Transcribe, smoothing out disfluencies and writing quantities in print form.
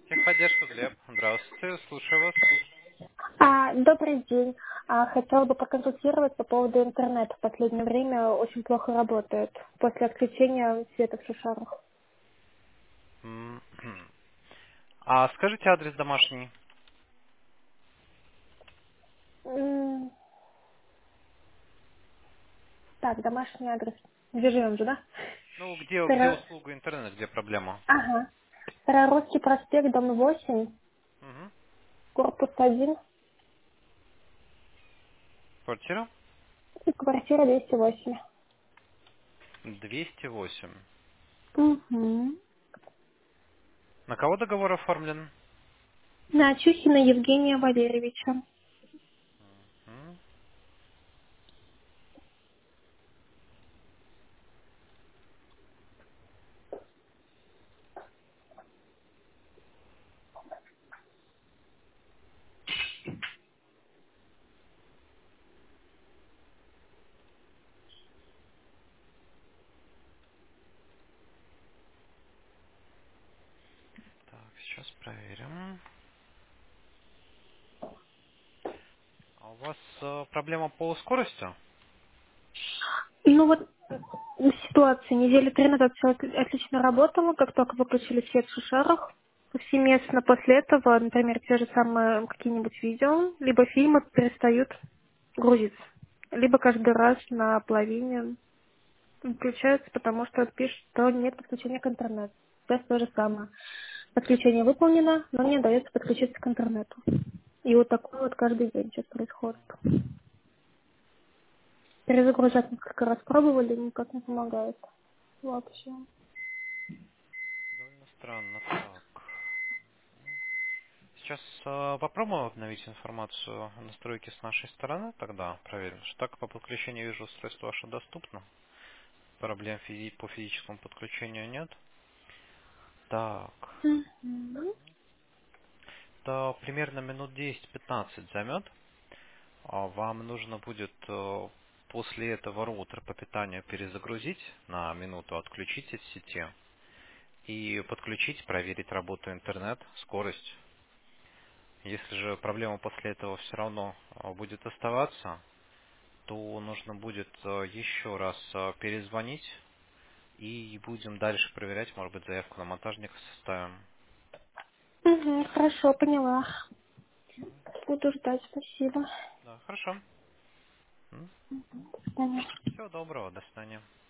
Техподдержка, Глеб. Здравствуйте, слушаю вас. Добрый день. Хотела бы проконсультировать по поводу интернета. В последнее время очень плохо работает после отключения света в шишарах. М, А скажите адрес домашний. М, Так, домашний адрес. Где живем же, да? Ну, где Старо- услуга интернета, где проблема? Ага. Старорусский проспект, дом 8, Мгм. корпус 1 Квартира? и квартира 208. 208. Угу. На кого договор оформлен? На Чухина Евгения Валерьевича. М, Так, сейчас проверим. А у вас проблема по скорости? Ну вот ситуация. Недели 3 назад все отлично работало, как только выключили свет в шишарах. Повсеместно после этого, например, те же самые какие-нибудь видео, либо фильмы перестают грузиться. Либо каждый раз на половине включаются, потому что пишут, что нет подключения к интернету. Сейчас то же самое. Подключение выполнено, но не дается подключиться к интернету. И вот такое вот каждый день сейчас происходит. Перезагружать несколько раз пробовали, никак не помогает. Вообще. Довольно странно. Так. Сейчас попробуем обновить информацию о настройке с нашей стороны, тогда проверим. Что так по подключению вижу, устройство ваше доступно. Проблем по физическому подключению нет. Так. Мгм. То примерно минут 10-15 займет. Вам нужно будет после этого роутер по питанию перезагрузить на минуту, отключить от сети и подключить, проверить работу интернет, скорость. Если же проблема после этого все равно будет оставаться, то нужно будет еще раз перезвонить и будем дальше проверять, может быть, заявку на монтажника составим. Мгм, хорошо, поняла. Буду ждать, спасибо. Да, хорошо. До свидания. Всего доброго, до свидания.